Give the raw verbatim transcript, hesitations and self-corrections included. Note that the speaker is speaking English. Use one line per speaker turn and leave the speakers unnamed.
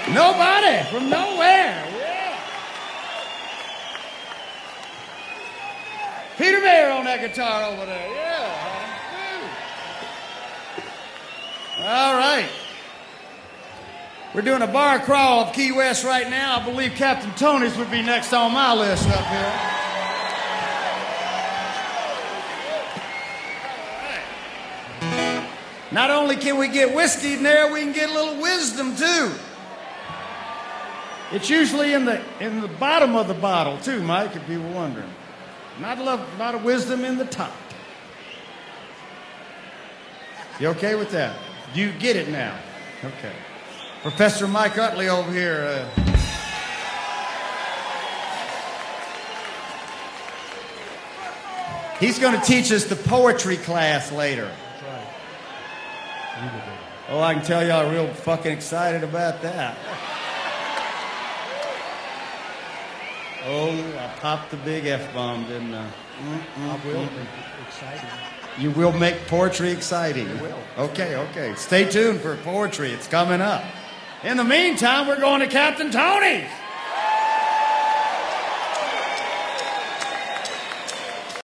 Nobody from nowhere. Yeah. Peter Mayer on that guitar over there. Yeah. All right. We're doing a bar crawl of Key West right now. I believe Captain Tony's would be next on my list up here. Not only can we get whiskey in there, we can get a little wisdom too. It's usually in the in the bottom of the bottle too, Mike, if you were wondering. Not a lot, not a wisdom in the top. You okay with that? You get it now. Okay. Professor Mike Utley over here. Uh, he's going to teach us the poetry class later.
That's right.
Oh, I can tell y'all real fucking excited about that. Oh, I popped the big F-bomb, didn't I? Mm-mm.
I will make it exciting.
You will make poetry exciting.
I will.
Okay, okay. Stay tuned for poetry. It's coming up. In the meantime, we're going to Captain Tony's.